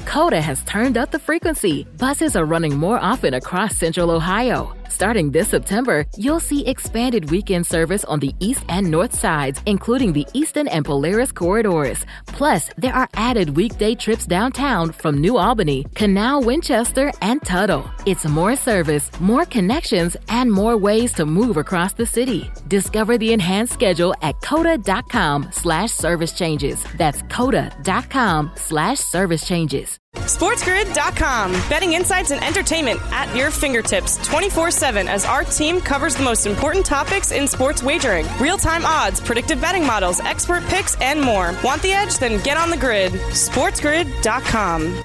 Coda has turned up the frequency. Buses are running more often across Central Ohio. Starting this September, you'll see expanded weekend service on the east and north sides, including the Eastern and Polaris corridors. Plus, there are added weekday trips downtown from New Albany, Canal, Winchester, and Tuttle. It's more service, more connections, and more ways to move across the city. Discover the enhanced schedule at coda.com/service changes. That's coda.com/service changes. SportsGrid.com. Betting insights and entertainment at your fingertips 24/7 as our team covers the most important topics in sports wagering. Real-time odds, predictive betting models, expert picks, and more. Want the edge? Then get on the grid. SportsGrid.com.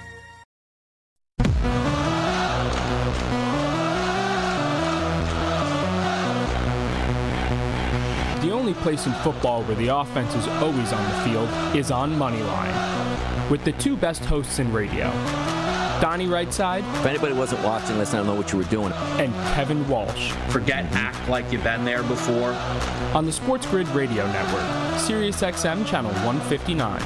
The only place in football where the offense is always on the field is on Moneyline. With the two best hosts in radio, Donnie Rightside. If anybody wasn't watching, let's not know what you were doing. And Kevin Walsh. Forget act like you've been there before. On the Sports Grid Radio Network, Sirius XM Channel 159.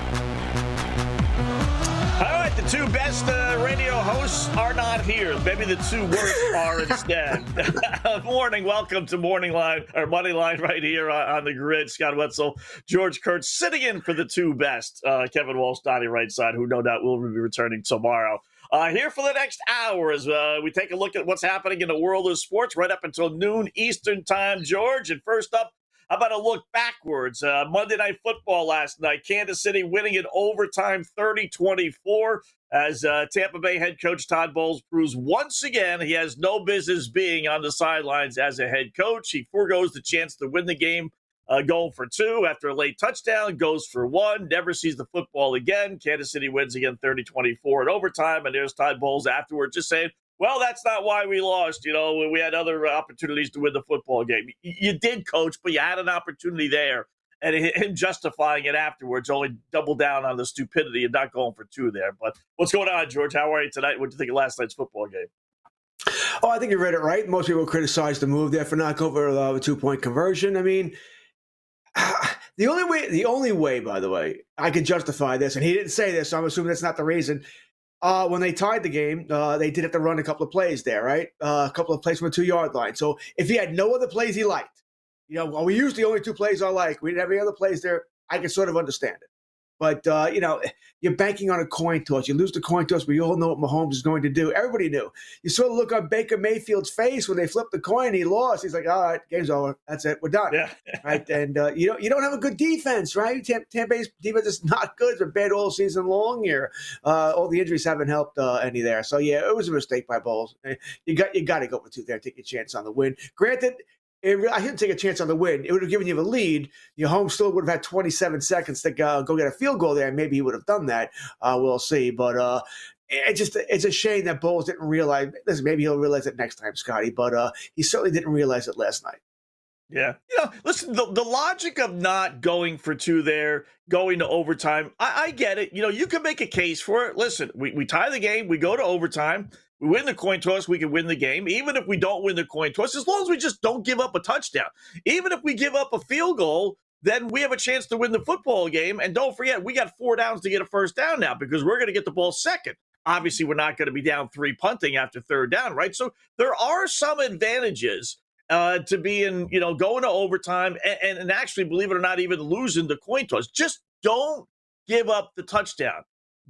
All right, the two best radio hosts are not here. Maybe the two worst are instead. Morning, welcome to Morning Line, or Money Line right here on the grid. Scott Wetzel, George Kurtz sitting in for the two best, Kevin Walsh, Donnie Rightside, who no doubt will be returning tomorrow. Here for the next hour as we take a look at what's happening in the world of sports right up until noon Eastern time, George. And first up, how about a look backwards? Monday Night Football last night. Kansas City winning in overtime 30-24 as Tampa Bay head coach Todd Bowles proves once again he has no business being on the sidelines as a head coach. He forgoes the chance to win the game, going for two after a late touchdown, goes for one, never sees the football again. Kansas City wins again 30-24 in overtime, and there's Todd Bowles afterward just saying, well, that's not why we lost. You know, we had other opportunities to win the football game. You did, coach, but you had an opportunity there. And him justifying it afterwards only doubled down on the stupidity and not going for two there. But what's going on, George? How are you tonight? What do you think of last night's football game? Oh, I think you read it right. Most people criticize the move there for not going for a 2-point conversion. I mean, the only way, by the way, I could justify this, and he didn't say this, so I'm assuming that's not the reason. When they tied the game, they did have to run a couple of plays there, right? A couple of plays from the 2-yard line. So if he had no other plays he liked, well, we used the only two plays I like. We didn't have any other plays there. I can sort of understand it. But, you're banking on a coin toss. You lose the coin toss, but you all know what Mahomes is going to do. Everybody knew. You sort of look on Baker Mayfield's face when they flipped the coin. He lost. He's like, all right, game's over. That's it. We're done. Yeah. Right? And you don't have a good defense, right? Tampa Bay's defense is not good. They're bad all season long here. All the injuries haven't helped any there. So, yeah, it was a mistake by Bowles. You got to go for two there, take a chance on the win. Granted, I didn't take a chance on the win. It would have given you the lead. Your home still would have had 27 seconds to go get a field goal there, and maybe he would have done that. We'll see. But it's a shame that Bowles didn't realize. Listen, maybe he'll realize it next time, Scotty. But he certainly didn't realize it last night. Yeah. Listen, the logic of not going for two there, going to overtime, I get it. You can make a case for it. Listen, we tie the game. We go to overtime. We win the coin toss, we can win the game. Even if we don't win the coin toss, as long as we just don't give up a touchdown. Even if we give up a field goal, then we have a chance to win the football game. And don't forget, we got 4 downs to get a first down now because we're going to get the ball second. Obviously, we're not going to be down 3 punting after third down, right? So there are some advantages to being, going to overtime and actually, believe it or not, even losing the coin toss. Just don't give up the touchdown.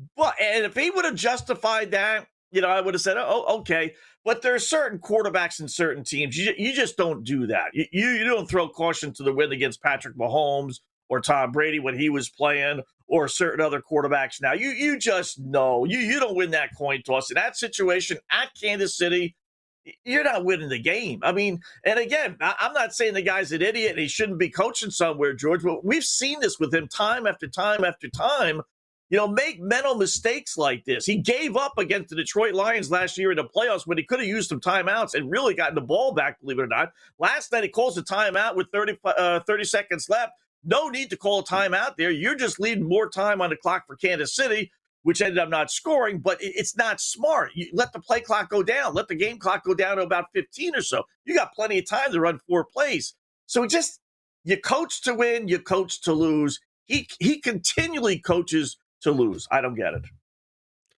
And if he would have justified that, I would have said, oh, okay. But there are certain quarterbacks in certain teams. You just don't do that. You don't throw caution to the wind against Patrick Mahomes or Tom Brady when he was playing or certain other quarterbacks now. You just know. You don't win that coin toss. In that situation at Kansas City, you're not winning the game. I mean, and again, I'm not saying the guy's an idiot and he shouldn't be coaching somewhere, George, but we've seen this with him time after time after time. Make mental mistakes like this. He gave up against the Detroit Lions last year in the playoffs when he could have used some timeouts and really gotten the ball back, believe it or not. Last night, he calls a timeout with 30 seconds left. No need to call a timeout there. You're just leaving more time on the clock for Kansas City, which ended up not scoring, but it's not smart. You let the play clock go down. Let the game clock go down to about 15 or so. You got plenty of time to run 4 plays. So you coach to win, you coach to lose. He continually coaches to lose. I don't get it.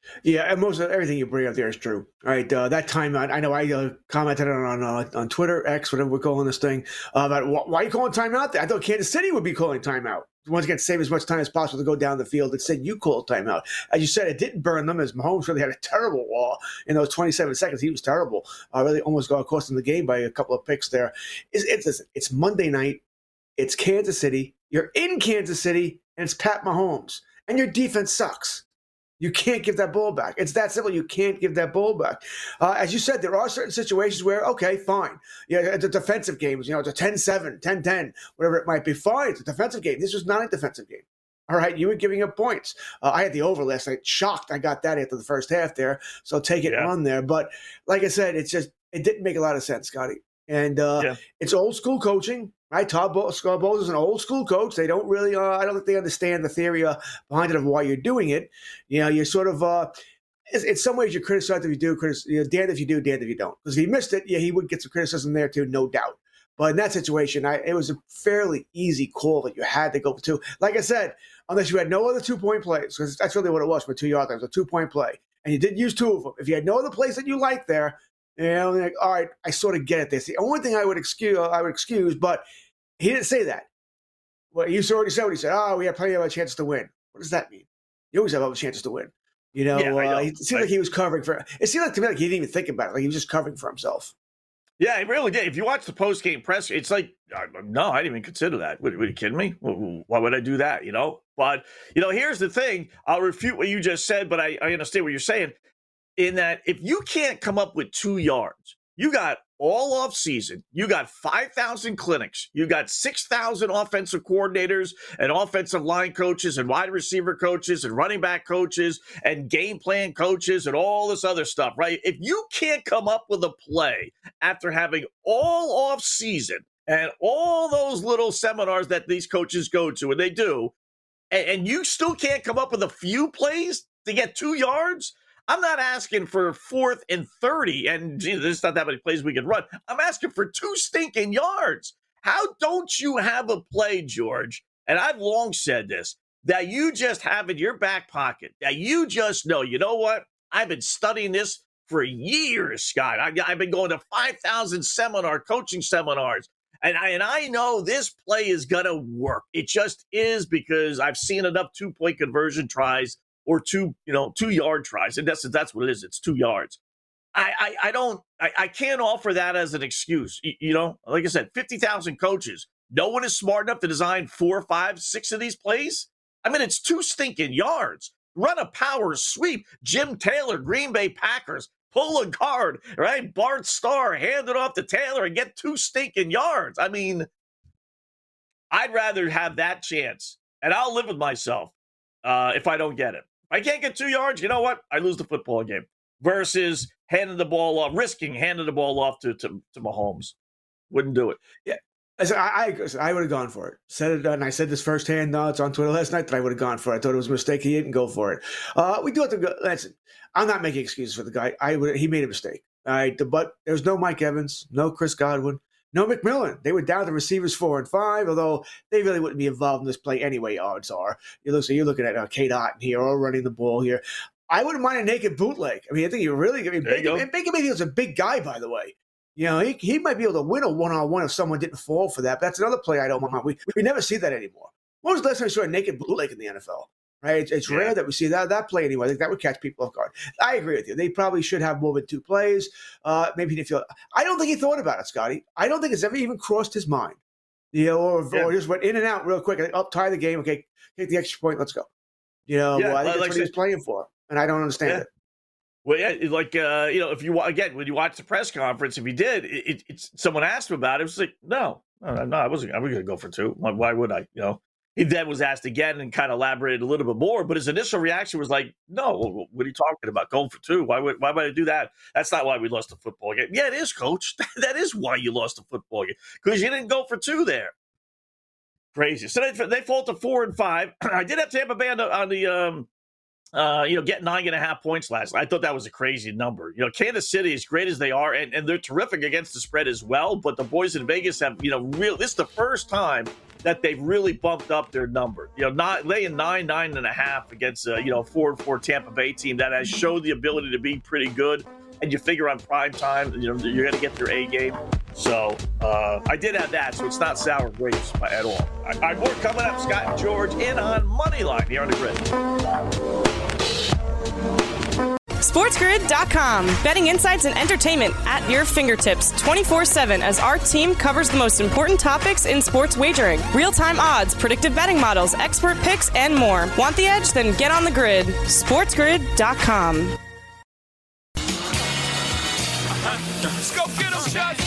Yeah, and most of everything you bring up there is true. All right, that timeout. I know I commented on Twitter, X, whatever we're calling this thing, about why are you calling timeout there? I thought Kansas City would be calling timeout. Once again, save as much time as possible to go down the field. Instead, you called timeout. As you said, it didn't burn them, as Mahomes really had a terrible wall in those 27 seconds. He was terrible. Really almost cost him the game by a couple of picks there. It's Monday night. It's Kansas City. You're in Kansas City, and it's Pat Mahomes. And your defense sucks. You can't give that ball back. It's that simple. You can't give that ball back. As you said, there are certain situations where, okay, fine. Yeah, it's a defensive game. It's a 10-7, 10-10, whatever it might be. Fine, it's a defensive game. This was not a defensive game. All right, you were giving up points. I had the over last night. Shocked I got that after the first half there. So take it and run there. But like I said, it didn't make a lot of sense, Scotty. And it's old school coaching. Right, Todd Bowles is an old school coach. They don't really, I don't think they understand the theory behind it of why you're doing it. You're sort of, in some ways you're criticized if you do, damned if you do, damned if you don't. Because if he missed it, he would get some criticism there too, no doubt. But in that situation, it was a fairly easy call that you had to go for two. Like I said, unless you had no other 2-point plays, because that's really what it was for 2 yard. It was a 2-point play. And you did use 2 of them. If you had no other plays that you liked there, like, all right, I sort of get it. This the only thing I would excuse, but he didn't say that. Well, he already said what he said. Oh, we have plenty of chances to win. What does that mean? You always have other chances to win. It seemed like he was covering for. It seemed like to me like he didn't even think about it. Like he was just covering for himself. Yeah, it really did. If you watch the post-game press, it's like, no, I didn't even consider that. Were you kidding me? Why would I do that? But here's the thing. I'll refute what you just said, but I understand what you're saying. In that, if you can't come up with 2 yards, you got all off season, you got 5,000 clinics, you got 6,000 offensive coordinators and offensive line coaches and wide receiver coaches and running back coaches and game plan coaches and all this other stuff, right? If you can't come up with a play after having all off season and all those little seminars that these coaches go to, and they do, and you still can't come up with a few plays to get 2 yards, I'm not asking for 4th and 30, and there's not that many plays we can run. I'm asking for 2 stinking yards. How don't you have a play, George, and I've long said this, that you just have in your back pocket, that you just know, you know what? I've been studying this for years, Scott. I've been going to 5,000 coaching seminars, and I know this play is going to work. It just is, because I've seen enough 2-point conversion tries or 2 yard tries. And that's what it is. It's 2 yards. I can't offer that as an excuse. Like I said, 50,000 coaches. No one is smart enough to design 4, 5, 6 of these plays. I mean, it's 2 stinking yards. Run a power sweep. Jim Taylor, Green Bay Packers. Pull a guard, right? Bart Starr, hand it off to Taylor and get 2 stinking yards. I mean, I'd rather have that chance. And I'll live with myself if I don't get it. I can't get 2 yards. You know what? I lose the football game. Versus handing the ball off, risking handing the ball off to Mahomes. Wouldn't do it. Yeah, I would have gone for it. Said it, and I said this firsthand. It's on Twitter last night that I would have gone for it. I thought it was a mistake. He didn't go for it. We do have to go. Listen, I'm not making excuses for the guy. He made a mistake. All right, but there's no Mike Evans, no Chris Godwin, no McMillan. They were down to receivers 4 and 5, although they really wouldn't be involved in this play anyway, odds are. You're looking at Kate Otten here, or running the ball here. I wouldn't mind a naked bootleg. I mean, I think you're really going to be Baker Mayfield's a big guy, by the way. He might be able to win a one-on-one if someone didn't fall for that. But that's another play I don't want. We never see that anymore. When was the last time we saw a naked bootleg in the NFL? Right? It's rare that we see that play anyway. I think that would catch people off guard. I agree with you. They probably should have more than 2 plays. Maybe he didn't feel. I don't think he thought about it, Scotty. I don't think it's ever even crossed his mind. Or just went in and out real quick. Tie the game. Okay, take the extra point. Let's go. I think that's what he was playing for, and I don't understand it. Well, yeah, if when you watch the press conference, if he did, it's someone asked him about it. It was like, no, I wasn't going to go for 2. Why would I? He then was asked again and kind of elaborated a little bit more, but his initial reaction was like, no, what are you talking about? Going for 2? Why would I do that? That's not why we lost the football game. Yeah, it is, Coach. That is why you lost the football game, because you didn't go for 2 there. Crazy. So they fall to 4 and 5. I did have Tampa Bay on Get 9.5 points last night. I thought that was a crazy number. Kansas City, as great as they are, and they're terrific against the spread as well, but the boys in Vegas have, this is the first time that they've really bumped up their number. Not laying 9.5 against a 4-4 Tampa Bay team that has showed the ability to be pretty good. And you figure on prime time, you're going to get their A game. So I did have that, so it's not sour grapes at all. All right, more coming up. Scott and George in on Moneyline here on the Grid. SportsGrid.com. Betting insights and entertainment at your fingertips 24/7 as our team covers the most important topics in sports wagering. Real-time odds, predictive betting models, expert picks, and more. Want the edge? Then get on the grid. SportsGrid.com. Let's go get him, shots.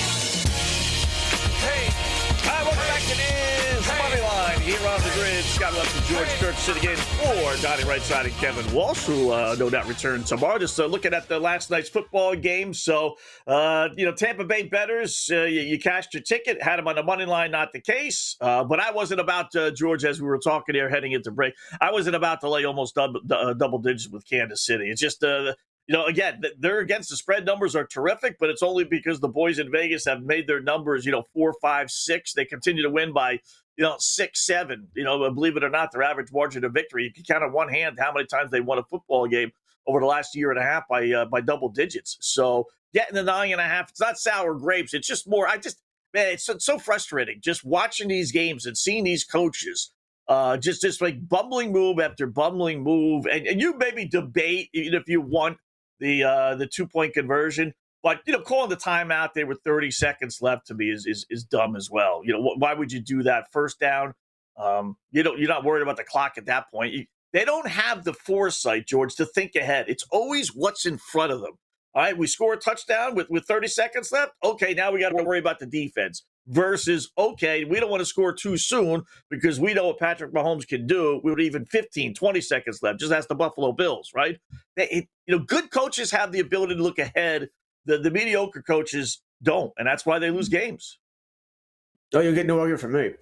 Hey, hi, welcome back to this Moneyline here on the Grid. Scott West and George Kirk sitting in for Donnie Rightside and Kevin Walsh, who no doubt return tomorrow. Just looking at the last night's football game. So, Tampa Bay bettors, you cashed your ticket, had them on the money line, not the case. But I wasn't about, George, as we were talking here heading into break, I wasn't about to lay almost double digits with Kansas City. It's just again, they're against the spread numbers are terrific, but it's only because the boys in Vegas have made their numbers, 4, 5, 6. They continue to win by, 6, 7. Believe it or not, their average margin of victory. You can count on one hand how many times they won a football game over the last year and a half by double digits. So getting the 9.5, it's not sour grapes. It's just more. It's so frustrating just watching these games and seeing these coaches. Just like bumbling move after bumbling move, and you maybe debate even if you want the 2-point conversion, but calling the timeout there with 30 seconds left to me is dumb as well. Why would you do that? First down, you're not worried about the clock at that point. They don't have the foresight, George, to think ahead. It's always what's in front of them. All right, we score a touchdown with 30 seconds left. Okay, now we got to worry about the defense. Versus, okay, we don't want to score too soon because we know what Patrick Mahomes can do with even 15, 20 seconds left. Just ask the Buffalo Bills, right? Good coaches have the ability to look ahead. The mediocre coaches don't, and that's why they lose games. Oh, you're getting no argument from me.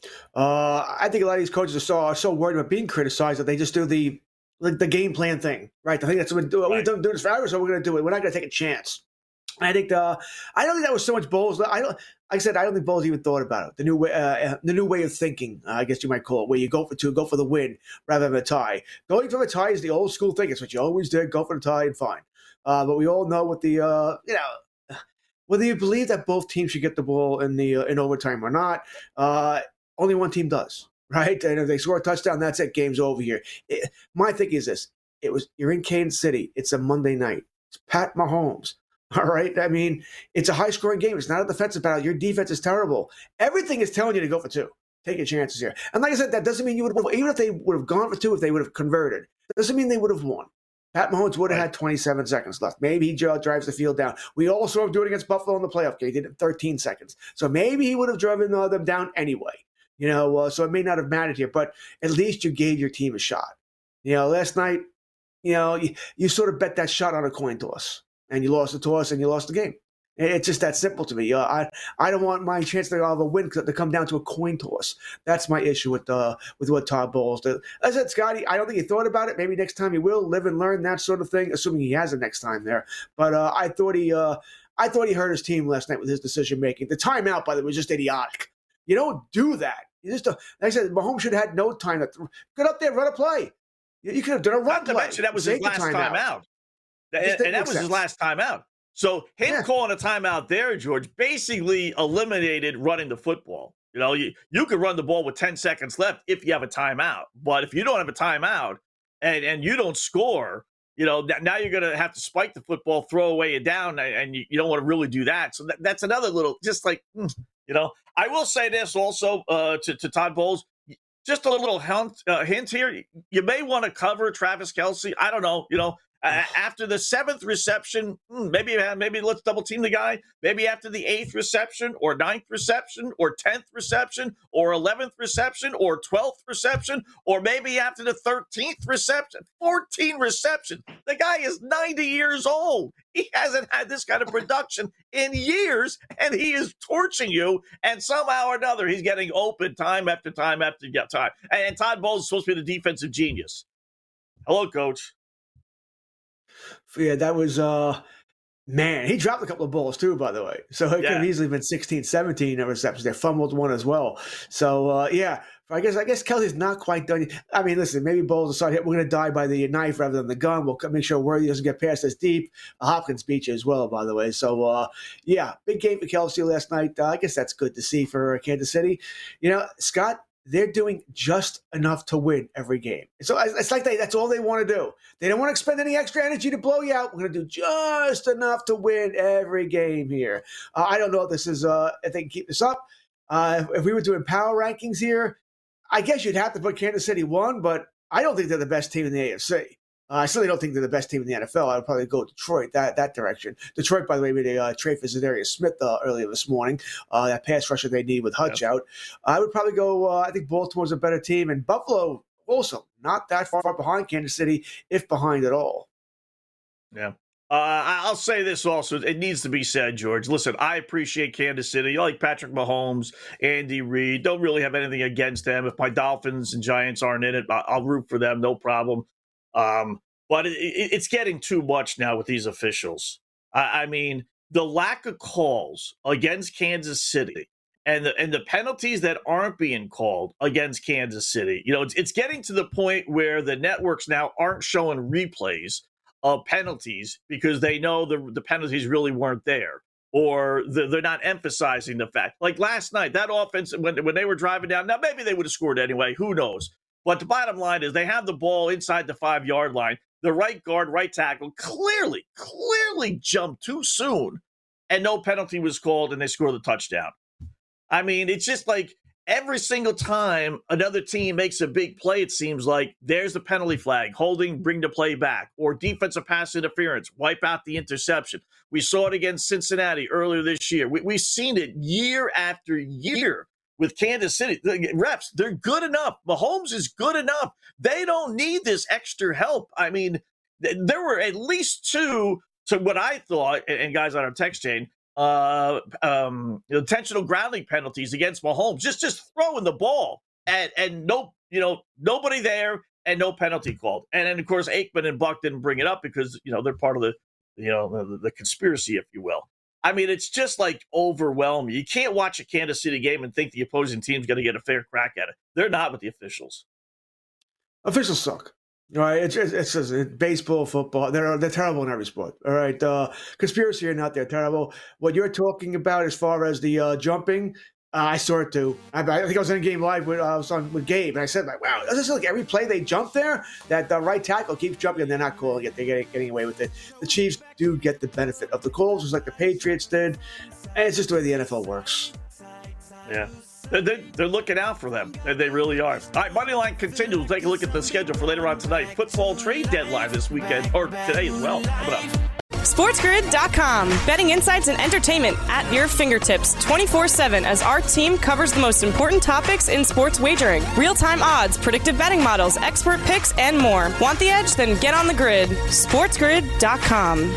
I think a lot of these coaches are so worried about being criticized that they just do the game plan thing, right? I think that's what we do. Right. We don't do this forever, so we're going to do it. We're not going to take a chance. I think I don't think that was so much Bowles. I don't think Bowles even thought about it. The new way of thinking, I guess you might call it, where you go for 2, go for the win rather than a tie. Going for the tie is the old school thing. It's what you always did. Go for the tie and fine. But we all know what the whether you believe that both teams should get the ball in overtime or not, only one team does, right? And if they score a touchdown, that's it. Game's over here. My thing is this: you're in Kansas City. It's a Monday night. It's Pat Mahomes. All right. I mean, it's a high-scoring game. It's not a defensive battle. Your defense is terrible. Everything is telling you to go for 2. Take your chances here. And like I said, that doesn't mean you would have, even if they would have gone for 2, if they would have converted, that doesn't mean they would have won. Pat Mahomes would have had 27 seconds left. Maybe he drives the field down. We also saw him do it against Buffalo in the playoff game. He did it in 13 seconds. So maybe he would have driven them down anyway. So it may not have mattered here, but at least you gave your team a shot. Last night, you sort of bet that shot on a coin toss. And you lost the toss, and you lost the game. It's just that simple to me. I don't want my chance to have a win to come down to a coin toss. That's my issue with what Todd Bowles did. As I said, Scotty, I don't think he thought about it. Maybe next time he will live and learn, that sort of thing, assuming he has it next time there. But I thought he hurt his team last night with his decision making. The timeout, by the way, was just idiotic. You don't do that. Like I said, Mahomes should have had no time to get up there, run a play. You could have done a run play. That was his last timeout. And that was his last timeout. So him calling a timeout there, George, basically eliminated running the football. You could run the ball with 10 seconds left if you have a timeout. But if you don't have a timeout and you don't score, now you're going to have to spike the football, throw away it down, and you don't want to really do that. So that's another little, just like, I will say this also to Todd Bowles. Just a little hint here. You may want to cover Travis Kelce. I don't know, after the 7th reception, maybe let's double team the guy. Maybe after the 8th reception or 9th reception or 10th reception or 11th reception or 12th reception, or maybe after the 13th reception, 14 receptions. The guy is 90 years old. He hasn't had this kind of production in years, and he is torching you. And somehow or another, he's getting open time after time after time. And Todd Bowles is supposed to be the defensive genius. Hello, coach. Yeah, that was man, he dropped a couple of balls too, by the way. So it could have easily been 16, 17 interceptions. They fumbled one as well. So yeah, I guess Kelsey's not quite done. I mean, listen, maybe Bowles decided we're going to die by the knife rather than the gun. We'll make sure Worthy doesn't get past us deep. Hopkins beat you as well, by the way. So yeah, big game for Kelsey last night. I guess that's good to see for Kansas City. You know, Scott, they're doing just enough to win every game. So it's like that's all they want to do. They don't want to expend any extra energy to blow you out. We're going to do just enough to win every game here. I don't know if this is if they can keep this up. If we were doing power rankings here, I guess you'd have to put Kansas City 1, but I don't think they're the best team in the AFC. I certainly don't think they're the best team in the NFL. I would probably go Detroit that direction. Detroit, by the way, made a trade for Zadarius Smith earlier this morning. That pass rusher they need with Hutch out. I would probably go. I think Baltimore's a better team, and Buffalo also not that far behind Kansas City, if behind at all. Yeah. I'll say this also. It needs to be said, George. Listen, I appreciate Kansas City. I like Patrick Mahomes, Andy Reid. Don't really have anything against them. If my Dolphins and Giants aren't in it, I'll root for them. No problem. But it's getting too much now with these officials. I mean, the lack of calls against Kansas City and the penalties that aren't being called against Kansas City. You know, it's getting to the point where the networks now aren't showing replays of penalties because they know the penalties really weren't there, or they're not emphasizing the fact. Like last night, that offense, when they were driving down, now maybe they would have scored anyway, who knows? But the bottom line is they have the ball inside the 5-yard line. The right guard, right tackle clearly jumped too soon, and no penalty was called, and they scored the touchdown. I mean, it's just like every single time another team makes a big play, it seems like there's the penalty flag, holding, bring the play back, or defensive pass interference, wipe out the interception. We saw it against Cincinnati earlier this year. We've seen it year after year with Kansas City. The refs, they're good enough. Mahomes is good enough. They don't need this extra help. I mean, there were at least two, to what I thought, and guys on our text chain, intentional grounding penalties against Mahomes, just throwing the ball and no, nobody there and no penalty called. And then of course Aikman and Buck didn't bring it up because they're part of the conspiracy, if you will. I mean, it's just like overwhelming. You can't watch a Kansas City game and think the opposing team's going to get a fair crack at it. They're not with the officials. Officials suck. All right, it's baseball, football. They're terrible in every sport. All right, conspiracy or not, they're terrible. What you're talking about as far as the jumping, I saw it too. I think I was in a game live with Gabe, and I said, like, wow, does this look like every play they jump there? That the right tackle keeps jumping, and they're not calling it. They're getting away with it. The Chiefs do get the benefit of the calls, just like the Patriots did, and it's just the way the NFL works. Yeah. They're looking out for them. They really are. All right, Moneyline continues. We'll take a look at the schedule for later on tonight. Football trade deadline this weekend, or today as well. Coming up. SportsGrid.com. Betting insights and entertainment at your fingertips 24/7 as our team covers the most important topics in sports wagering. Real-time odds, predictive betting models, expert picks, and more. Want the edge? Then get on the grid. SportsGrid.com.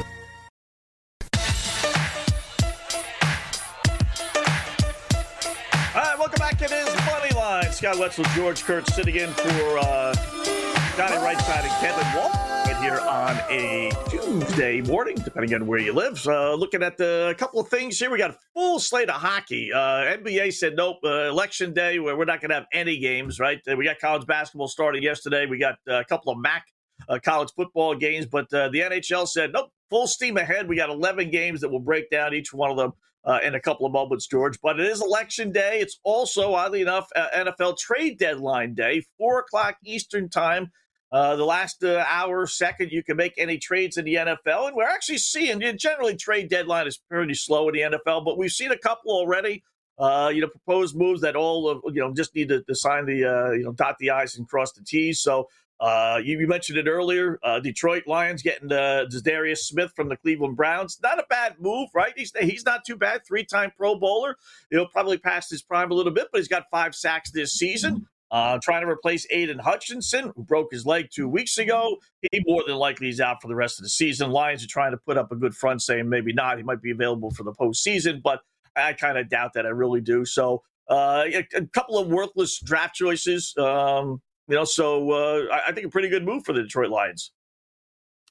Welcome back. It is Moneyline. Scott Wetzel, George Kurtz sitting in for Johnny Rightside and Kevin Wall right here on a Tuesday morning, depending on where you live. Looking at a couple of things here. We got a full slate of hockey. NBA said, nope, election day, where we're not going to have any games, right? We got college basketball started yesterday. We got a couple of MAC college football games, but the NHL said, nope, full steam ahead. We got 11 games that will break down each one of them in a couple of moments, George. But it is election day. It's also, oddly enough, NFL trade deadline day, 4 o'clock Eastern time. The last hour, second, you can make any trades in the NFL. And we're actually seeing, generally trade deadline is pretty slow in the NFL, but we've seen a couple already, proposed moves that all, just need to sign the, dot the I's and cross the T's. So you mentioned it earlier, Detroit Lions getting Zadarius Smith from the Cleveland Browns. Not a bad move, right? He's not too bad. 3-time Pro Bowler. He'll probably pass his prime a little bit, but he's got 5 sacks this season. Trying to replace Aiden Hutchinson, who broke his leg 2 weeks ago. He more than likely is out for the rest of the season. Lions are trying to put up a good front, saying maybe not. He might be available for the postseason, but I kind of doubt that. I really do. So a couple of worthless draft choices. I think a pretty good move for the Detroit Lions.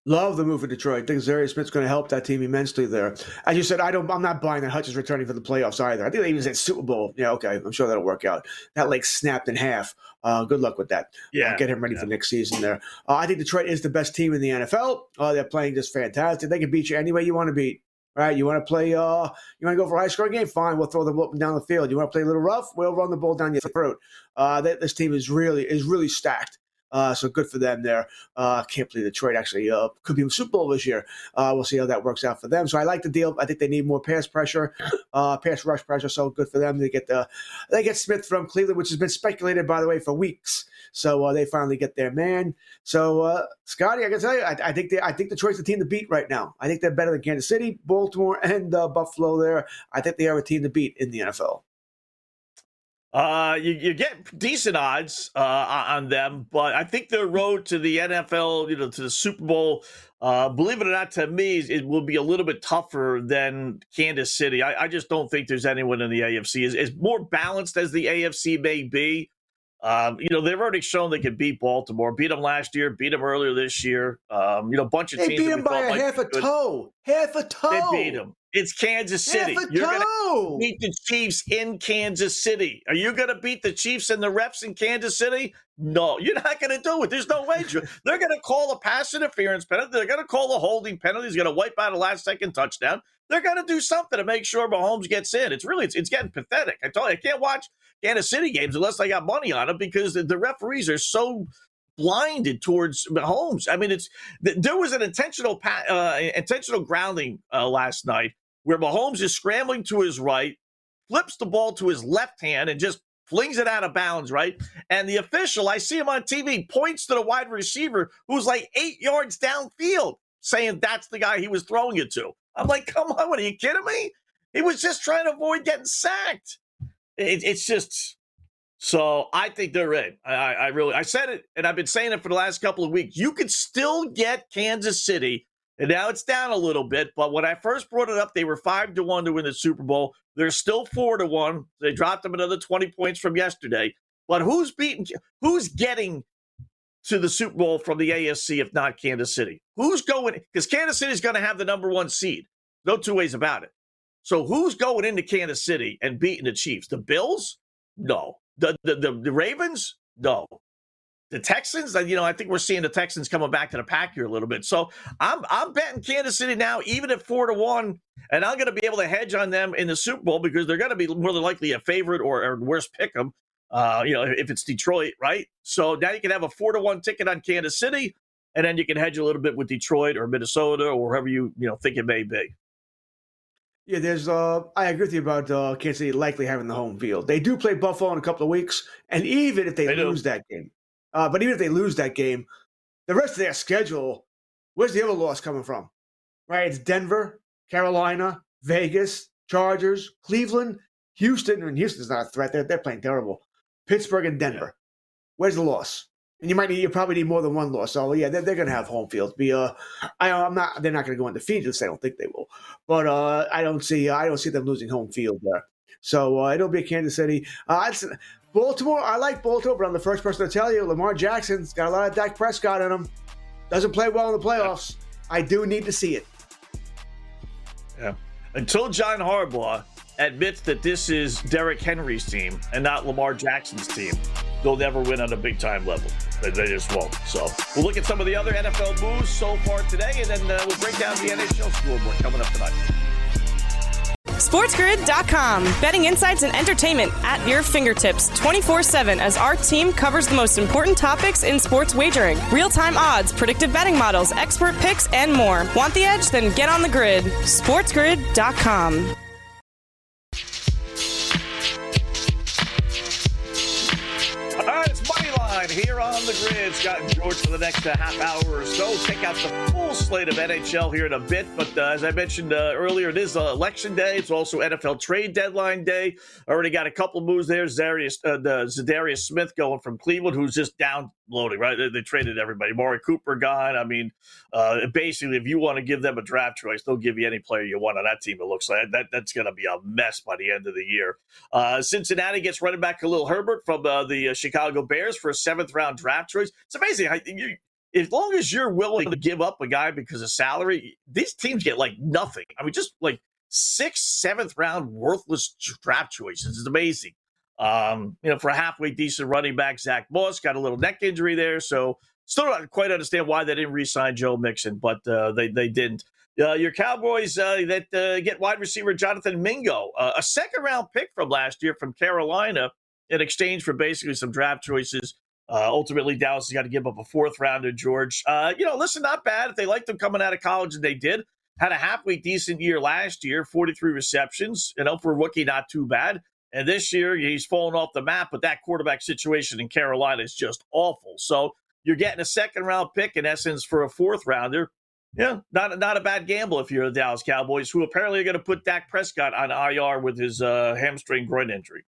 Love the move for Detroit. I think Zarius Smith's going to help that team immensely there. As you said, I'm not buying that Hutch is returning for the playoffs either. I think they even said Super Bowl. Yeah, okay, I'm sure that'll work out. That leg snapped in half. Good luck with that. Yeah, get him ready for next season there. I think Detroit is the best team in the NFL. They're playing just fantastic. They can beat you any way you want to beat. Right? You want to play? You want to go for a high-scoring game? Fine, we'll throw the ball down the field. You want to play a little rough? We'll run the ball down your throat. This team is really stacked. So good for them there. Can't believe Detroit actually could be in the Super Bowl this year. We'll see how that works out for them. So I like the deal. I think they need more pass pressure, pass rush pressure. So good for them. They get Smith from Cleveland, which has been speculated, by the way, for weeks. So they finally get their man. So Scotty, I can tell you, I think Detroit's the team to beat right now. I think they're better than Kansas City, Baltimore, and Buffalo. There, I think they are a team to beat in the NFL. You get decent odds on them, but I think their road to the NFL, to the Super Bowl, believe it or not, to me, it will be a little bit tougher than Kansas City. I just don't think there's anyone in the AFC is more balanced as the AFC may be. They've already shown they could beat Baltimore, beat them last year, beat them earlier this year. A bunch of teams. They beat them by half a toe. They beat them. It's Kansas City. You're going to beat the Chiefs in Kansas City. Are you going to beat the Chiefs and the refs in Kansas City? No, you're not going to do it. There's no way. They're going to call a pass interference penalty. They're going to call a holding penalty. He's going to wipe out a last-second touchdown. They're going to do something to make sure Mahomes gets in. It's getting pathetic. I told you, I can't watch Kansas City games unless I got money on them because the referees are so blinded towards Mahomes. I mean, there was an intentional grounding last night where Mahomes is scrambling to his right, flips the ball to his left hand, and just flings it out of bounds, right? And the official, I see him on TV, points to the wide receiver who's like 8 yards downfield, saying that's the guy he was throwing it to. I'm like, come on, what, are you kidding me? He was just trying to avoid getting sacked. It's just... So I think they're in. I said it, and I've been saying it for the last couple of weeks. You could still get Kansas City, and now it's down a little bit. But when I first brought it up, they were 5-1 to win the Super Bowl. They're still 4-1. They dropped them another 20 points from yesterday. But who's getting to the Super Bowl from the AFC if not Kansas City? Who's going? Because Kansas City is going to have the number 1 seed. No two ways about it. So who's going into Kansas City and beating the Chiefs? The Bills? No. The Ravens? No. The Texans? I think we're seeing the Texans coming back to the pack here a little bit. So I'm betting Kansas City now, even at 4-1, and I'm going to be able to hedge on them in the Super Bowl because they're going to be more than likely a favorite or worse pick them. If it's Detroit, right? So now you can have a 4-1 ticket on Kansas City, and then you can hedge a little bit with Detroit or Minnesota or wherever you think it may be. Yeah, I agree with you about Kansas City likely having the home field. They do play Buffalo in a couple of weeks, and even if they lose that game, the rest of their schedule, where's the other loss coming from? Right, it's Denver, Carolina, Vegas, Chargers, Cleveland, Houston, and Houston's not a threat. They're playing terrible. Pittsburgh and Denver. Yeah. Where's the loss? And you probably need more than one loss. So yeah, they're going to have home field. They're not going to go undefeated. I don't think they will. But I don't see them losing home field there. So it'll be Kansas City. Baltimore. I like Baltimore, but I'm the first person to tell you, Lamar Jackson's got a lot of Dak Prescott in him. Doesn't play well in the playoffs. I do need to see it. Yeah. Until John Harbaugh admits that this is Derrick Henry's team and not Lamar Jackson's team, they'll never win on a big-time level. They just won't. So we'll look at some of the other NFL moves so far today, and then we'll break down the NHL scoreboard coming up tonight. SportsGrid.com. Betting insights and entertainment at your fingertips 24/7 as our team covers the most important topics in sports wagering. Real-time odds, predictive betting models, expert picks, and more. Want the edge? Then get on the grid. SportsGrid.com. Here on the grid, Scott and George for the next half hour or so. Check out the full slate of NHL here in a bit. But as I mentioned earlier, it is election day. It's also NFL trade deadline day. Already got a couple of moves there. Zadarius Smith going from Cleveland, who's just downloading, right? They traded everybody. Maury Cooper gone. I mean, basically, if you want to give them a draft choice, they'll give you any player you want on that team. It looks like that's going to be a mess by the end of the year. Cincinnati gets running back Khalil Herbert from the Chicago Bears for a 7th-round draft choice. It's amazing how as long as you're willing to give up a guy because of salary, these teams get like nothing. I mean, just like 6th, 7th round worthless draft choices. It's amazing. For a halfway decent running back, Zach Moss got a little neck injury there, so still don't quite understand why they didn't re-sign Joe Mixon, but they didn't. Your Cowboys that get wide receiver Jonathan Mingo, a second-round pick from last year from Carolina in exchange for basically some draft choices. Ultimately, Dallas has got to give up a 4th rounder, George. Listen, not bad. If they liked him coming out of college, and they did. Had a halfway decent year last year, 43 receptions. For a rookie, not too bad. And this year, he's fallen off the map, but that quarterback situation in Carolina is just awful. So you're getting a second-round pick, in essence, for a 4th rounder. Yeah, not a bad gamble if you're the Dallas Cowboys, who apparently are going to put Dak Prescott on IR with his hamstring groin injury.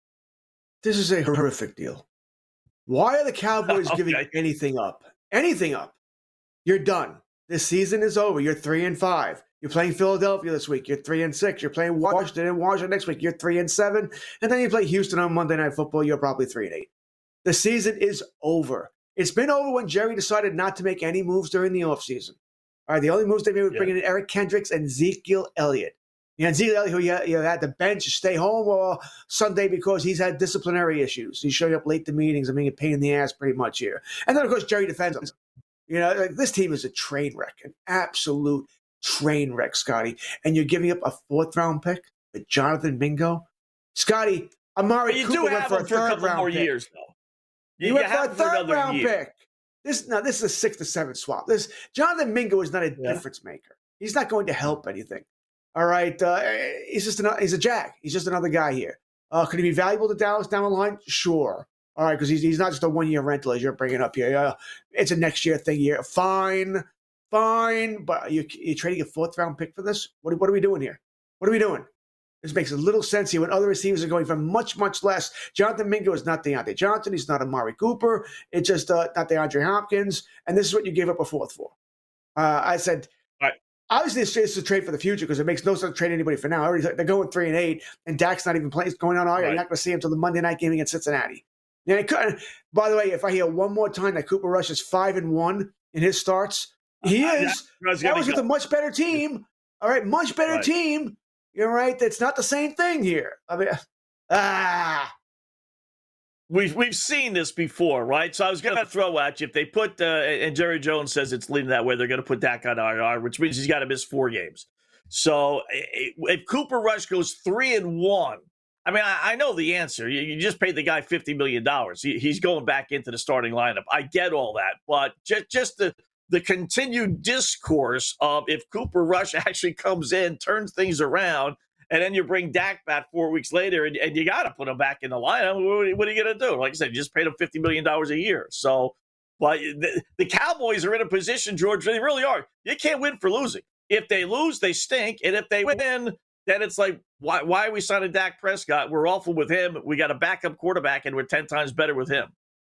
This is a horrific deal. Why are the Cowboys giving anything up? Anything up? You're done. This season is over. You're 3-5. You're playing Philadelphia this week. You're 3-6. You're playing Washington next week. You're 3-7. And then you play Houston on Monday Night Football. You're probably 3-8. The season is over. It's been over when Jerry decided not to make any moves during the offseason. All right, the only moves they made were bringing in Eric Kendricks and Ezekiel Elliott. Ezekiel Elliott, who you had to bench, stay home or Sunday because he's had disciplinary issues. He's showing up late to meetings and being a pain in the ass pretty much here. And then, of course, Jerry defends him. This team is a train wreck, an absolute train wreck, Scotty. And you're giving up a 4th-round pick with Jonathan Mingo? Scotty, Amari Cooper went for a 3rd-round pick. Years, though. You went for a 3rd-round pick. This is a 6th to 7th swap. Jonathan Mingo is not a difference maker. He's not going to help anything. All right, he's a Jag. He's just another guy here. Could he be valuable to Dallas down the line? Sure. All right, because he's not just a 1-year rental as you're bringing up here. It's a next year thing here. Fine. But you're trading a 4th-round pick for this? What are we doing here? What are we doing? This makes a little sense here when other receivers are going for much, much less. Jonathan Mingo is not Deontay Johnson. He's not Amari Cooper. It's just not DeAndre Hopkins. And this is what you gave up a 4th for. I said, obviously, it's a trade for the future because it makes no sense to trade anybody for now. They're going 3-8, and Dak's not even playing. It's going on all year. You're not going to see him until the Monday night game against Cincinnati. By the way, if I hear one more time that Cooper Rush is 5-1 in his starts, he is. That was with a much better team. All right, much better team. You're right. That's not the same thing here. I mean, We've seen this before, right? So I was going to throw at you if they put and Jerry Jones says it's leaning that way. They're going to put Dak on IR, which means he's got to miss 4 games. So if Cooper Rush goes 3-1, I mean, I know the answer. You just paid the guy $50 million. He's going back into the starting lineup. I get all that, but just the continued discourse of if Cooper Rush actually comes in, turns things around, and then you bring Dak back 4 weeks later, and you got to put him back in the lineup. What are you going to do? Like I said, you just paid him $50 million a year. So, but the Cowboys are in a position, George, they really are. You can't win for losing. If they lose, they stink. And if they win, then it's like, why are we signing Dak Prescott? We're awful with him. We got a backup quarterback, and we're 10 times better with him.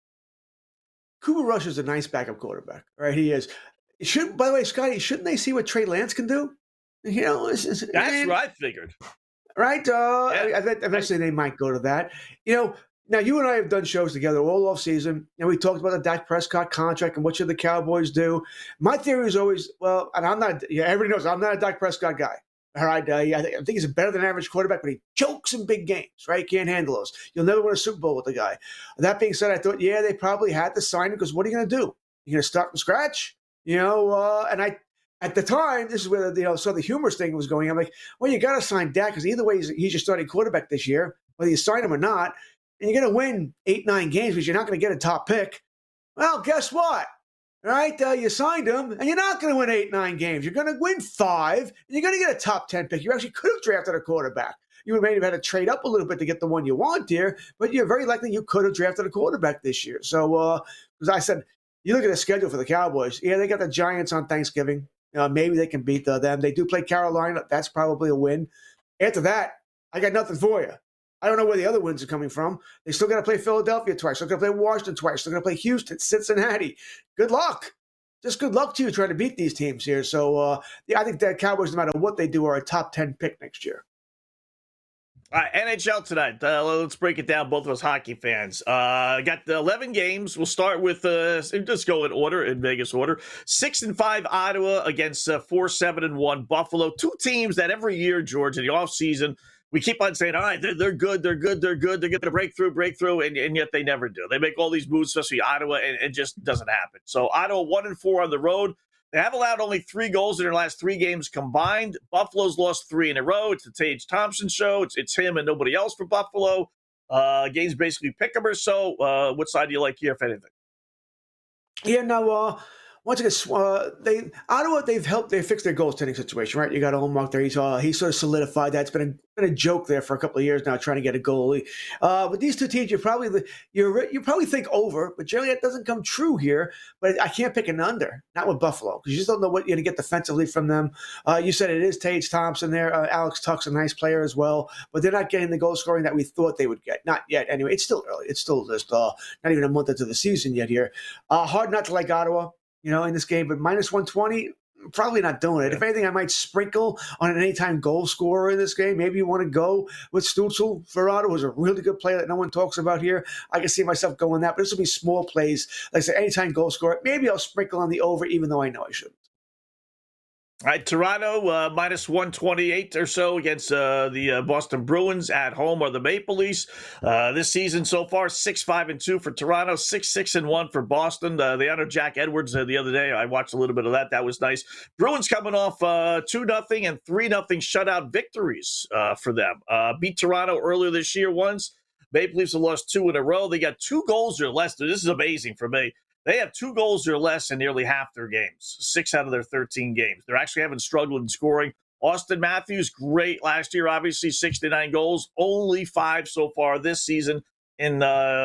Cooper Rush is a nice backup quarterback, right? He is. By the way, Scotty, shouldn't they see what Trey Lance can do? That's what I figured. Right? Eventually they might go to that. Now you and I have done shows together all off season, and we talked about the Dak Prescott contract and what should the Cowboys do. My theory is always, and I'm not, everybody knows I'm not a Dak Prescott guy. All right, I think he's a better than average quarterback, but he chokes in big games, right? He can't handle those. You'll never win a Super Bowl with the guy. That being said, I thought, they probably had to sign him because what are you going to do? You're going to start from scratch? And at the time, this is where the humorous thing was going. I'm like, well, you got to sign Dak because either way, he's your starting quarterback this year, whether you sign him or not, and you're going to win 8-9 games because you're not going to get a top pick. Well, guess what? All right, you signed him, and you're not going to win 8-9 games. You're going to win 5, and you're going to get a top 10 pick. You actually could have drafted a quarterback. You would maybe have had to trade up a little bit to get the one you want here, but you're very likely you could have drafted a quarterback this year. So, as I said, you look at the schedule for the Cowboys. Yeah, they got the Giants on Thanksgiving. Maybe they can beat them. They do play Carolina. That's probably a win. After that, I got nothing for you. I don't know where the other wins are coming from. They still got to play Philadelphia twice. Still got to play Washington twice. Still got to play Houston, Cincinnati. Good luck. Just good luck to you trying to beat these teams here. So, I think the Cowboys, no matter what they do, are a top 10 pick next year. All right, NHL tonight. Let's break it down, both of us hockey fans. Got the 11 games. We'll start with, just go in order, in Vegas order. 6-5 Ottawa against 4-7-1 Buffalo. Two teams that every year, George, in the offseason, we keep on saying, all right, they're good, they're good. They're going to break through, and yet they never do. They make all these moves, especially Ottawa, and it just doesn't happen. So Ottawa 1-4 on the road. They have allowed only 3 goals in their last 3 games combined. Buffalo's lost 3 in a row. It's the Tage Thompson show. It's him and nobody else for Buffalo. Game's basically pick-em-er. So what side do you like here, if anything? Yeah, no, once again, Ottawa, they've fixed their goaltending situation, right? You got Olmark there. He's sort of solidified that. It's been a joke there for a couple of years now, trying to get a goalie. With these two teams, you probably think over, but generally that doesn't come true here. But I can't pick an under, not with Buffalo, because you just don't know what you're going to get defensively from them. You said it is Tage Thompson there. Alex Tuch's a nice player as well, but they're not getting the goal scoring that we thought they would get. Not yet. Anyway, it's still early. It's still just not even a month into the season yet here. Hard not to like Ottawa, in this game, but minus 120, probably not doing it. If anything, I might sprinkle on an anytime goal scorer in this game. Maybe you want to go with Stützle for Ottawa, who's a really good player that no one talks about here. I can see myself going that, but this will be small plays. Like I said, anytime goal scorer. Maybe I'll sprinkle on the over, even though I know I shouldn't. All right, Toronto minus 128 or so against the Boston Bruins at home, or the Maple Leafs. This season so far, 6-5-2 for Toronto, 6-6-1 for Boston. They honored Jack Edwards the other day. I watched a little bit of that. That was nice. Bruins coming off 2-0 and 3-0 shutout victories for them. Beat Toronto earlier this year once. Maple Leafs have lost 2 in a row. They got 2 goals or less. This is amazing for me. They have 2 goals or less in nearly half their games, 6 out of their 13 games. They're actually having struggled in scoring. Austin Matthews, great last year, obviously, 69 goals, only 5 so far this season in,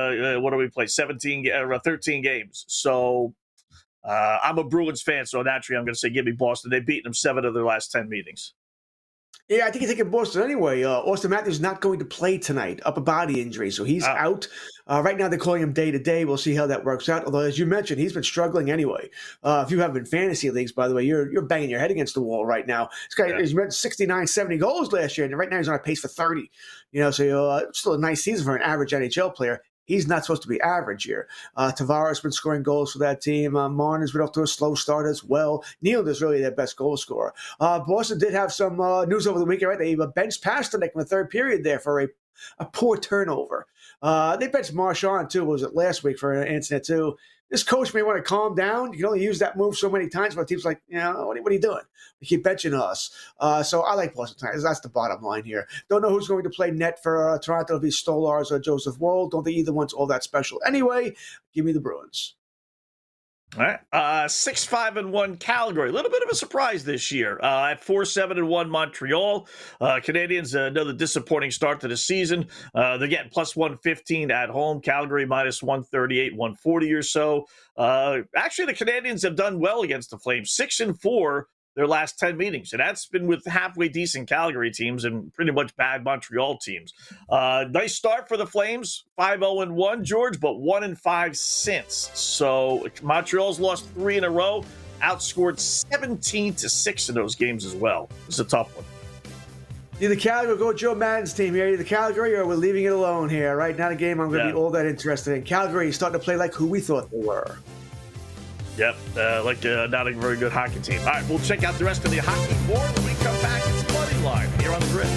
13 games. So I'm a Bruins fan, so naturally I'm going to say give me Boston. They've beaten them 7 of their last 10 meetings. Yeah, I think he's taking Boston anyway. Austin Matthews is not going to play tonight, upper body injury, so he's out. Right now they're calling him day-to-day. We'll see how that works out. Although, as you mentioned, he's been struggling anyway. If you have him in fantasy leagues, by the way, you're banging your head against the wall right now. This guy, he's made 69, 70 goals last year, and right now he's on a pace for 30. So still a nice season for an average NHL player. He's not supposed to be average here. Tavares has been scoring goals for that team. Marner's been off to a slow start as well. Neal is really their best goal scorer. Boston did have some news over the weekend, right? They benched Pasternak in the third period there for a poor turnover. They benched Marchand, too. Was it last week for an incident, too? This coach may want to calm down. You can only use that move so many times, but the team's like, what are you doing? You keep benching us. So I like Boston tonight. That's the bottom line here. Don't know who's going to play net for Toronto. It'll be Stolars or Joseph Woll. Don't think either one's all that special. Anyway, give me the Bruins. All right. 6-5-1 Calgary. A little bit of a surprise this year. At 4-7-1 Montreal. Canadians, another disappointing start to the season. They're getting plus 115 at home. Calgary minus 138, 140 or so. Actually, the Canadians have done well against the Flames. 6-4 their last 10 meetings. And that's been with halfway decent Calgary teams and pretty much bad Montreal teams. Nice start for the Flames, 5-0-1, George, but 1-5 since. So Montreal's lost 3 in a row, outscored 17-6 in those games as well. It's a tough one. Either Calgary or go Joe Madden's team here. Either Calgary or we're leaving it alone here, right? Not a game I'm going to be all that interested in. Calgary is starting to play like who we thought they were. Yep, not a very good hockey team. All right, we'll check out the rest of the hockey board when we come back. It's Moneyline here on the Grid.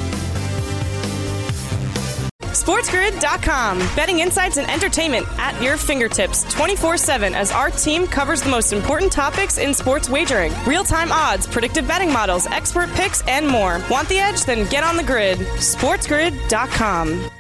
SportsGrid.com. Betting insights and entertainment at your fingertips 24/7 as our team covers the most important topics in sports wagering. Real-time odds, predictive betting models, expert picks, and more. Want the edge? Then get on the grid. SportsGrid.com.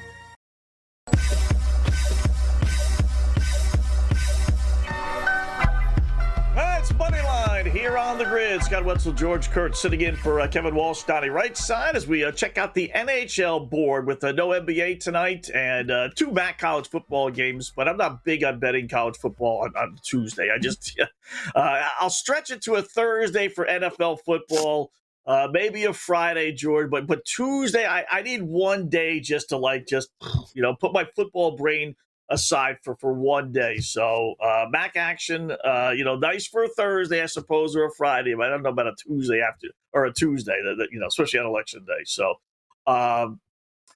Here on the Grid, Scott Wetzel, George Kurtz sitting in for Kevin Walsh, Donnie Wright side as we check out the NHL board with no NBA tonight and 2 MAC college football games. But I'm not big on betting college football on Tuesday. I'll stretch it to a Thursday for NFL football, maybe a Friday, George. But Tuesday, I need one day just to put my football brain aside for one day. So MAC action, nice for a Thursday, I suppose, or a Friday, but I don't know about a Tuesday or a Tuesday, especially on election day. So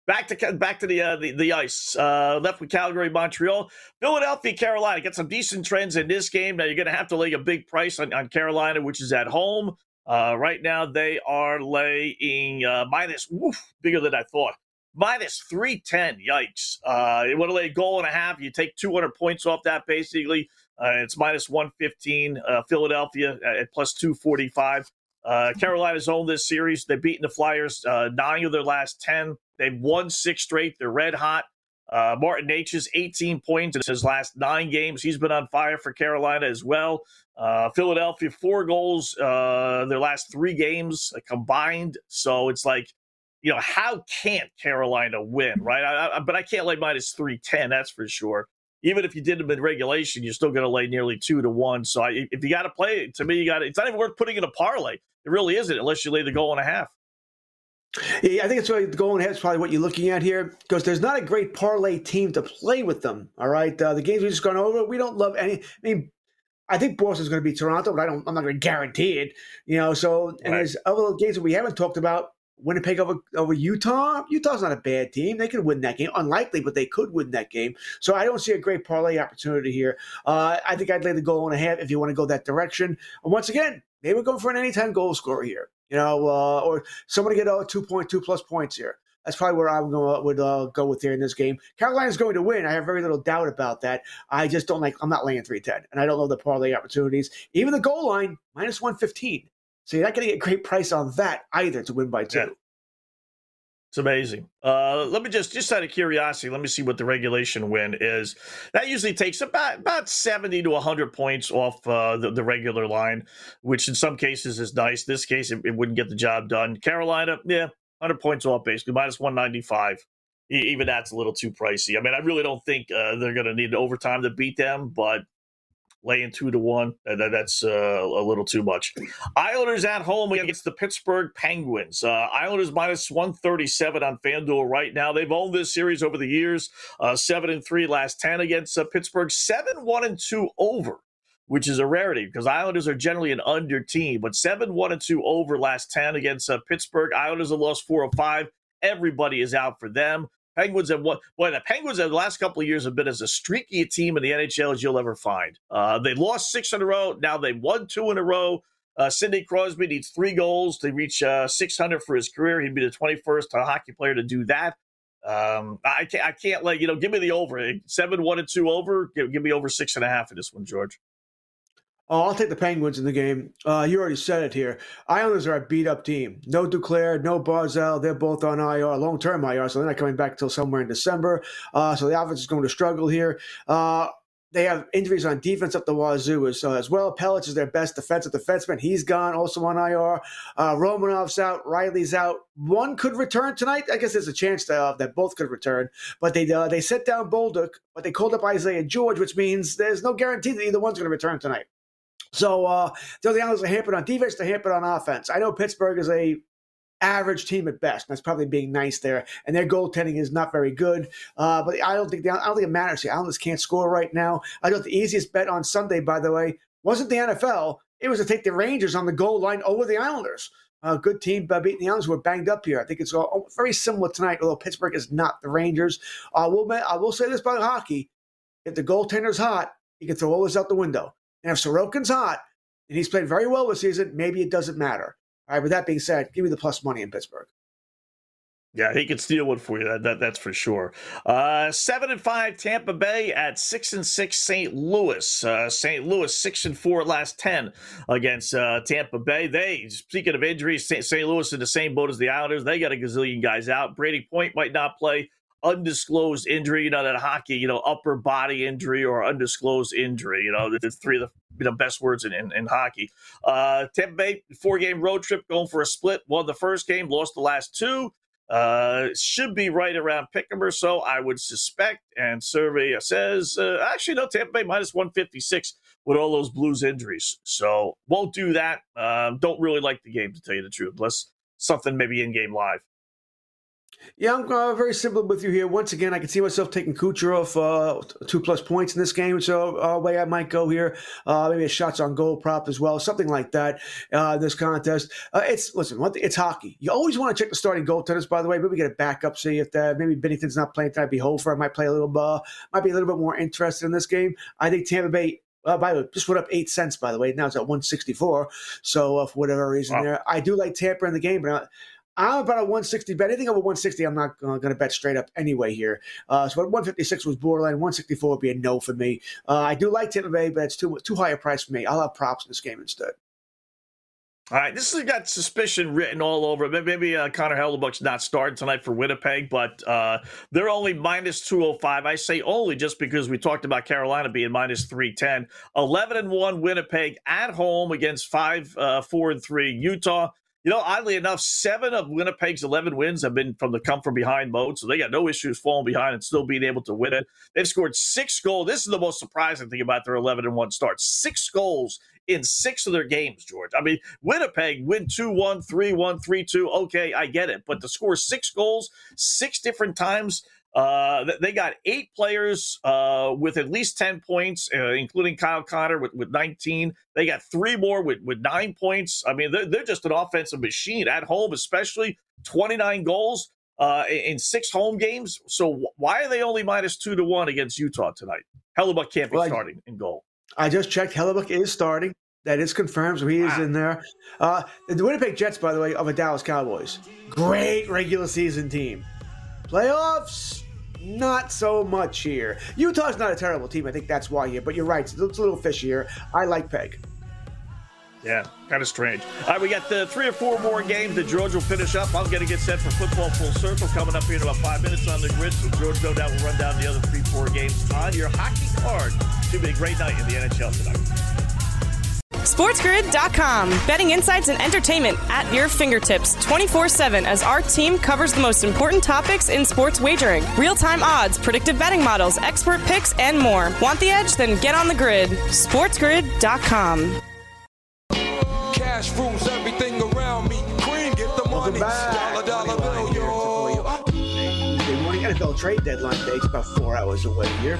Back to the ice. Left with Calgary, Montreal. Philadelphia, Carolina. Get some decent trends in this game. Now, you're going to have to lay a big price on Carolina, which is at home. Right now, they are laying bigger than I thought. Minus 310. Yikes. You want to lay a goal and a half. You take 200 points off that, basically. It's minus 115. Philadelphia at plus 245. Carolina's owned this series. They've beaten the Flyers 9 of their last 10. They've won 6 straight. They're red hot. Martin Necas, 18 points in his last 9 games. He's been on fire for Carolina as well. Philadelphia, 4 goals their last 3 games combined. So it's like, how can't Carolina win, right? But I can't lay minus 310, that's for sure. Even if you did them in regulation, you're still going to lay nearly 2-1. So if you got to play it, to me, it's not even worth putting in a parlay. It really isn't, unless you lay the goal and a half. Yeah, I think it's really the goal and a half is probably what you're looking at here, because there's not a great parlay team to play with them. All right, the games we just gone over, we don't love any. I mean, I think Boston's going to beat Toronto, but I'm not going to guarantee it. So and Right. There's other games that we haven't talked about. Winnipeg over Utah. Utah's not a bad team. They could win that game. Unlikely, but they could win that game. So I don't see a great parlay opportunity here. I think I'd lay the goal and a half if you want to go that direction. And once again, maybe we're going for an anytime goal scorer here. Or somebody get 2.2 plus points here. That's probably where I'm would go with here in this game. Carolina's going to win. I have very little doubt about that. I just don't I'm not laying 310, and I don't know the parlay opportunities. Even the goal line, minus 115. So you're not going to get a great price on that either to win by 2. Yeah. It's amazing. Let me just out of curiosity, let me see what the regulation win is. That usually takes about 70 to 100 points off the regular line, which in some cases is nice. This case, it wouldn't get the job done. Carolina, 100 points off basically, minus 195. Even that's a little too pricey. I mean, I really don't think they're going to need overtime to beat them, but laying 2-1, that's a little too much. Islanders at home against the Pittsburgh Penguins. Islanders minus 137 on FanDuel right now. They've owned this series over the years. 7-3 last 10 against Pittsburgh. 7-1-2 over, which is a rarity because Islanders are generally an under team. But 7-1-2 over last 10 against Pittsburgh. Islanders have lost 4 of 5. Everybody is out for them. Penguins have won. Boy, the Penguins the last couple of years have been as a streaky a team in the NHL as you'll ever find. They lost 6 in a row. Now they won 2 in a row. Sidney Crosby needs 3 goals to reach 600 for his career. He'd be the 21st hockey player to do that. I can't let give me the over 7-1-2 over. Give me over 6.5 in this one, George. Oh, I'll take the Penguins in the game. You already said it here. Islanders are a beat-up team. No Duclair, no Barzal. They're both on IR, long-term IR, so they're not coming back until somewhere in December. So the offense is going to struggle here. They have injuries on defense up the wazoo as well. Pellich is their best defensive defenseman. He's gone, also on IR. Romanov's out. Riley's out. One could return tonight. I guess there's a chance that both could return. But they set down Bolduc, but they called up Isaiah George, which means there's no guarantee that either one's going to return tonight. So the Islanders are hampered on defense, they're hampered on offense. I know Pittsburgh is a average team at best. That's probably being nice there, and their goaltending is not very good. But I don't think it matters. The Islanders can't score right now. I thought the easiest bet on Sunday, by the way, wasn't the NFL. It was to take the Rangers on the goal line over the Islanders. Good team beating the Islanders who are banged up here. I think it's all very similar tonight, although Pittsburgh is not the Rangers. I will say this about hockey: if the goaltender's hot, you can throw all this out the window. And if Sorokin's hot, and he's played very well this season, maybe it doesn't matter. All right, with that being said, give me the plus money in Pittsburgh. Yeah, he can steal one for you. That's for sure. 7-5 Tampa Bay at 6-6 St. Louis. St. Louis 6-4 last 10 against Tampa Bay. Speaking of injuries, St. Louis in the same boat as the Islanders. They got a gazillion guys out. Brady Point might not play. Undisclosed injury, that hockey, upper body injury or undisclosed injury, the 3 of the best words in hockey. Tampa Bay 4-game road trip going for a split. Won the first game, lost the last 2. Should be right around pick'em or so, I would suspect. And survey says, actually, no, Tampa Bay minus 156 with all those Blues injuries. So won't do that. Don't really like the game, to tell you the truth, unless something maybe in-game live. Yeah, I'm very similar with you here. Once again, I can see myself taking Kucherov 2+ points in this game. So way I might go here, maybe a shots on goal prop as well, something like that. This contest, it's hockey. You always want to check the starting goaltenders. By the way, maybe get a backup. See if maybe Binnington's not playing tonight. Be Hofer might play might be a little bit more interested in this game. I think Tampa Bay. By the way, just went up 8 cents. By the way, now it's at 164. So for whatever reason, there, I do like Tampa in the game, but I'm about a 160 bet. Anything over 160, I'm not going to bet straight up anyway here. So 156 was borderline. 164 would be a no for me. I do like Tampa Bay, but it's too high a price for me. I'll have props in this game instead. All right, this has got suspicion written all over it. Maybe Connor Hellebuyck's not starting tonight for Winnipeg, but they're only minus 205. I say only just because we talked about Carolina being minus 310. 11-1 Winnipeg at home against 4-3 Utah. You know, oddly enough, 7 of Winnipeg's 11 wins have been from the come-from-behind mode, so they got no issues falling behind and still being able to win it. They've scored 6 goals. This is the most surprising thing about their 11-1 start. 6 goals in 6 of their games, George. I mean, Winnipeg win 2-1, 3-1, 3-2. Okay, I get it. But to score 6 goals 6 different times, they got 8 players with at least 10 points, including Kyle Connor with 19. They got 3 more with 9 points. I mean, they're just an offensive machine at home, especially 29 goals in 6 home games. So why are they only minus 2-1 against Utah tonight? Hellebuyck can't be starting in goal. I just checked. Hellebuyck is starting. That is confirmed, so he is in there. The Winnipeg Jets, by the way, of the Dallas Cowboys. Great regular season team. Playoffs, not so much here. Utah's not a terrible team. I think that's why here. But you're right. It's a little fishy here. I like Peg. Yeah, kind of strange. All right, we got 3 or 4 more games that George will finish up. I'm going to get set for Football Full Circle coming up here in about 5 minutes on the grid. So George, no doubt, will run down the other 3-4 games on your hockey card. Should be a great night in the NHL tonight. SportsGrid.com. Betting insights and entertainment at your fingertips 24/7 as our team covers the most important topics in sports wagering. Real-time odds, predictive betting models, expert picks, and more. Want the edge? Then get on the grid. SportsGrid.com. Cash rules everything around me. Cream, get the money. Dollar bill, yo. Good morning. NFL trade deadline day. It's about 4 hours away here.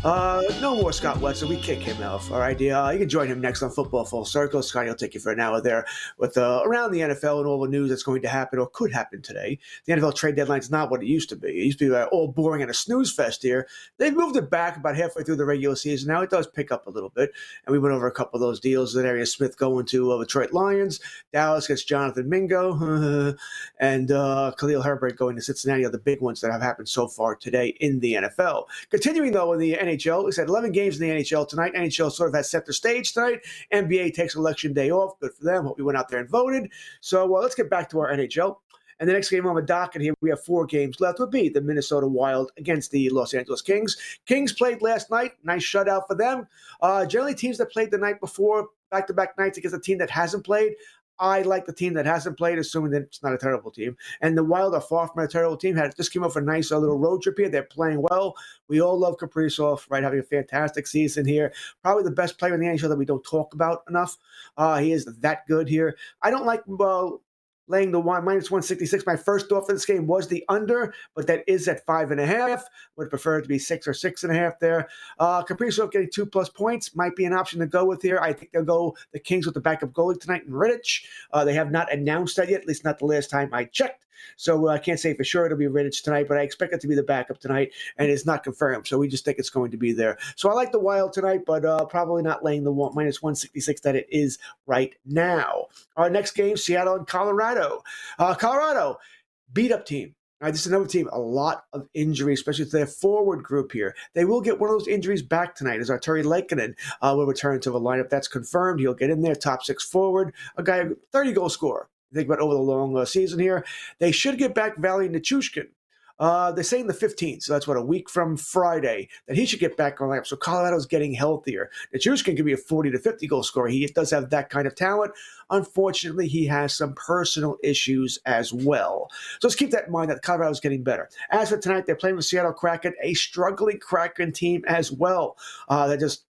No more Scott Wetzel. We kick him off. All right. You can join him next on Football Full Circle. Scotty will take you for an hour there with around the NFL and all the news that's going to happen or could happen today. The NFL trade deadline is not what it used to be. It used to be all boring and a snooze fest here. They've moved it back about halfway through the regular season. Now it does pick up a little bit. And we went over a couple of those deals. Darius Smith going to Detroit Lions. Dallas gets Jonathan Mingo. And Khalil Herbert going to Cincinnati are the big ones that have happened so far today in the NFL. Continuing, though, in the NHL, we said 11 games in the NHL tonight. NHL sort of has set the stage tonight. NBA takes Election Day off. Good for them. Hope we went out there and voted. So let's get back to our NHL. And the next game on the docket here, we have 4 games left, would be the Minnesota Wild against the Los Angeles Kings. Kings played last night. Nice shutout for them. Generally, teams that played the night before, back-to-back nights against a team that hasn't played, I like the team that hasn't played, assuming that it's not a terrible team. And the Wild are far from a terrible team. Just came off a nice little road trip here. They're playing well. We all love Kaprizov, right? Having a fantastic season here. Probably the best player in the NHL that we don't talk about enough. He is that good here. I don't like laying the minus 166. My first thought for this game was the under, but that is at 5.5. Would prefer it to be 6 or 6.5 there. Kaprizov getting 2+ points might be an option to go with here. I think they'll go the Kings with the backup goalie tonight in Rittich. They have not announced that yet, at least not the last time I checked. So I can't say for sure it'll be Rittich tonight, but I expect it to be the backup tonight, and it's not confirmed. So we just think it's going to be there. So I like the Wild tonight, but probably not laying the minus 166 that it is right now. Our next game, Seattle and Colorado. Colorado, beat-up team. All right, this is another team, a lot of injuries, especially to their forward group here. They will get one of those injuries back tonight as Arturi Lehkonen will return to the lineup. That's confirmed. He'll get in there, top 6 forward, a guy, 30-goal scorer. Think about over the long season here. They should get back Vali Nichushkin. They're saying the 15th, so that's a week from Friday, that he should get back on lineup. So Colorado's getting healthier. Nichushkin can be a 40 to 50 goal scorer. He does have that kind of talent. Unfortunately, he has some personal issues as well. So let's keep that in mind that Colorado's getting better. As for tonight, they're playing with Seattle Kraken, a struggling Kraken team as well.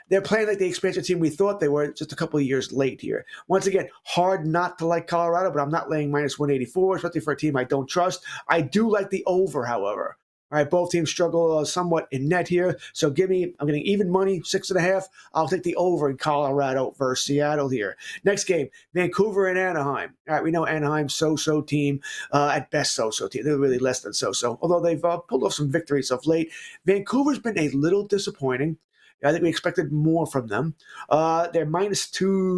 they're playing like the expansion team we thought they were, just a couple of years late here. Once again, hard not to like Colorado, but I'm not laying minus 184, especially for a team I don't trust. I do like the over, however. All right, both teams struggle somewhat in net here. So I'm getting even money, 6.5. I'll take the over in Colorado versus Seattle here. Next game, Vancouver and Anaheim. All right, we know Anaheim's so-so team, at best so-so team. They're really less than so-so, although they've pulled off some victories of late. Vancouver's been a little disappointing. I think we expected more from them. They're minus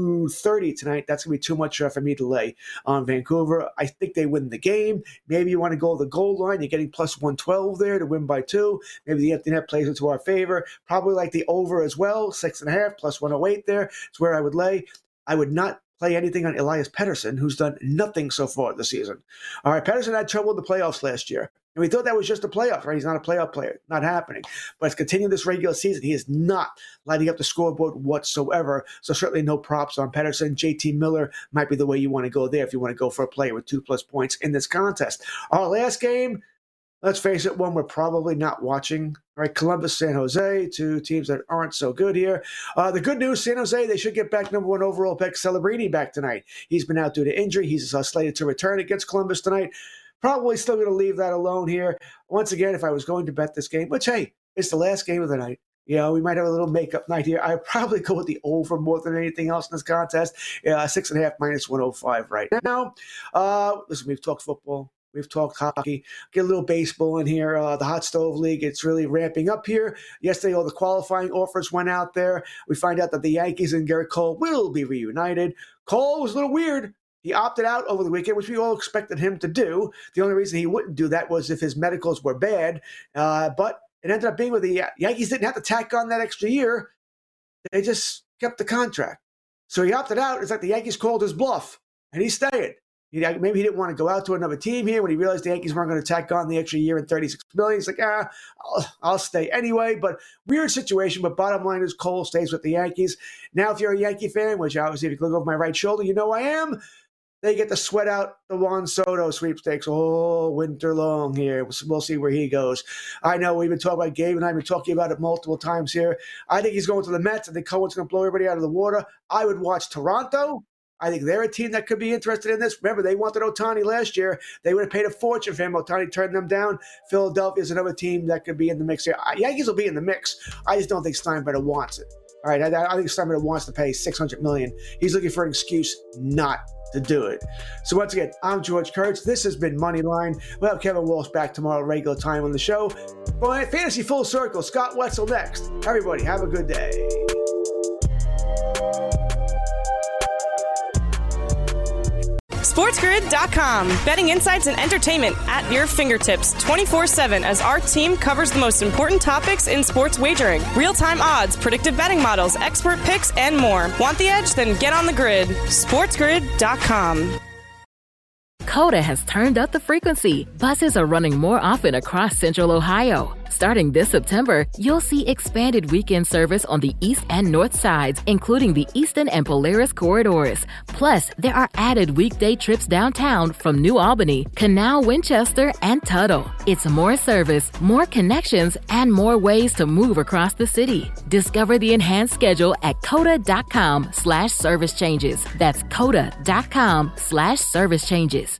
230 tonight. That's going to be too much for me to lay on Vancouver. I think they win the game. Maybe you want to go to the goal line. You're getting plus 112 there to win by 2. Maybe the empty net plays into our favor. Probably like the over as well, 6.5 plus 108 there. It's where I would lay. I would not play anything on Elias Pettersson, who's done nothing so far this season. All right, Pettersson had trouble in the playoffs last year. And we thought that was just a playoff, right? He's not a playoff player. Not happening. But it's continuing this regular season. He is not lighting up the scoreboard whatsoever. So certainly no props on Pettersson. JT Miller might be the way you want to go there if you want to go for a player with 2+ points in this contest. Our last game, let's face it, one we're probably not watching. All right, Columbus, San Jose, two teams that aren't so good here. The good news, San Jose, they should get back number 1 overall pick Celebrini back tonight. He's been out due to injury. He's slated to return against Columbus tonight. Probably still going to leave that alone here. Once again, if I was going to bet this game, which, hey, it's the last game of the night. You know, we might have a little makeup night here. I'd probably go with the over more than anything else in this contest. 6.5 minus 105 right now. Listen, we've talked football. We've talked hockey. Get a little baseball in here. The Hot Stove League, it's really ramping up here. Yesterday, all the qualifying offers went out there. We find out that the Yankees and Gerrit Cole will be reunited. Cole was a little weird. He opted out over the weekend, which we all expected him to do. The only reason he wouldn't do that was if his medicals were bad. But it ended up being where the Yankees didn't have to tack on that extra year. They just kept the contract. So he opted out. It's like the Yankees called his bluff, and he's staying. Maybe he didn't want to go out to another team here when he realized the Yankees weren't going to tack on the extra year and $36 million. He's like, I'll stay anyway. But weird situation. But bottom line is Cole stays with the Yankees. Now, if you're a Yankee fan, which obviously if you look over my right shoulder, you know I am, they get to sweat out the Juan Soto sweepstakes all winter long here. We'll see where he goes. I know we've been talking about Gabe, and I've been talking about it multiple times here. I think he's going to the Mets. I think Cohen's going to blow everybody out of the water. I would watch Toronto. I think they're a team that could be interested in this. Remember, they wanted Ohtani last year. They would have paid a fortune for him. Ohtani turned them down. Philadelphia is another team that could be in the mix here. Yankees will be in the mix. I just don't think Steinbrenner wants it. All right, I think Steinbrenner wants to pay $600 million. He's looking for an excuse not to do it. So once again, I'm George Kurtz. This has been Moneyline. We'll have Kevin Walsh back tomorrow, regular time on the show. For Fantasy Full Circle, Scott Wetzel next. Everybody, have a good day. SportsGrid.com. Betting insights and entertainment at your fingertips 24/7 as our team covers the most important topics in sports wagering. Real-time odds, predictive betting models, expert picks, and more. Want the edge? Then get on the grid. SportsGrid.com. Coda has turned up the frequency. Buses are running more often across Central Ohio. Starting this September, you'll see expanded weekend service on the east and north sides, including the Eastern and Polaris corridors. Plus, there are added weekday trips downtown from New Albany, Canal, Winchester, and Tuttle. It's more service, more connections, and more ways to move across the city. Discover the enhanced schedule at coda.com/service changes. That's coda.com/service changes.